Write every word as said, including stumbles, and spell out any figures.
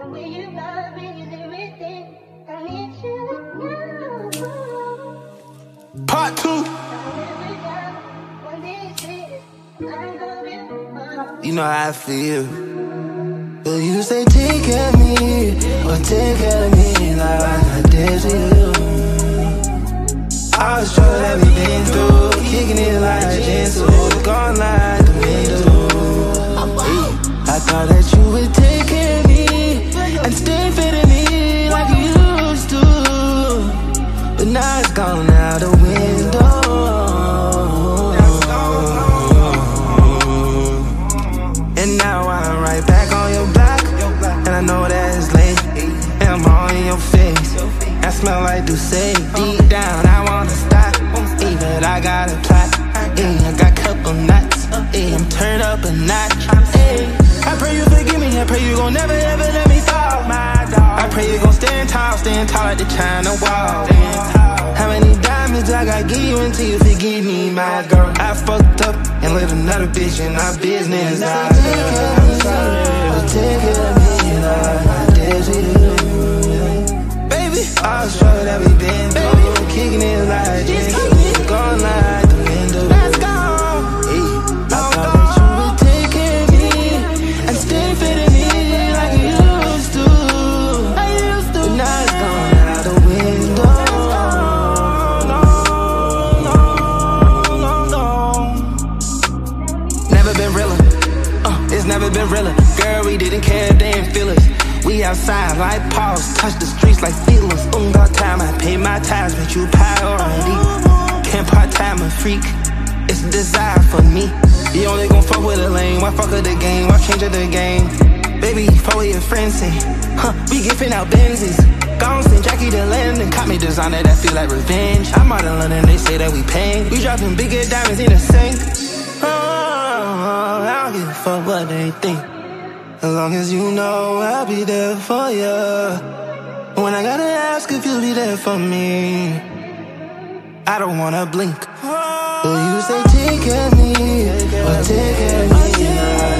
way you love me is everything. I need you now. Part two. You know how I feel. But you say take care of me, or take care of me like I did to you. I was sure that we been through, kicking it like a gentle, gone like the window. I thought that you would take care of me and stay fit in me like you used to. But now it's gone out the window. And now I'm right back on your block, and I know that it's late, and I'm all in your face. I smell like Douce. Deep down I wanna stop, yeah, but I got a plot, yeah, I got couple nuts, yeah, I'm turned up a notch, yeah. I pray you forgive me, I pray you gon' never ever let me fall, my dog. I pray you gon' stand tall, stand tall like the China wall. How many diamonds I gotta give you until you forgive me, my girl? I fucked up and let another bitch in our business. I I'm sorry, take care of me like I did to you. Baby, I was sure that we been through, kicking it like this, gone like the window. Let's go. I thought that you would take care of me and stay fit in me like you used to. I used to. But now it's gone out the window. Never been realer, uh, it's never been realer. Girl, we didn't care if they didn't feel us. We outside like paws, touch the streets like feelers. Um, got time, I pay my tithes, but you priority. Can't part-time a freak, it's a desire for me. You only gon' fuck with a lane, why fuck with the game, why change the game? Baby, fuck with your friends say, huh, we giving out Benzes. Gone send Jackie to London, caught me designer that feel like revenge. I'm out in London, they say that we paying. We dropping bigger diamonds in the sink. Oh, I don't give a fuck what they think. As long as you know I'll be there for you. When I gotta ask if you'll be there for me, I don't wanna blink. But you say take care of me, or take care of me.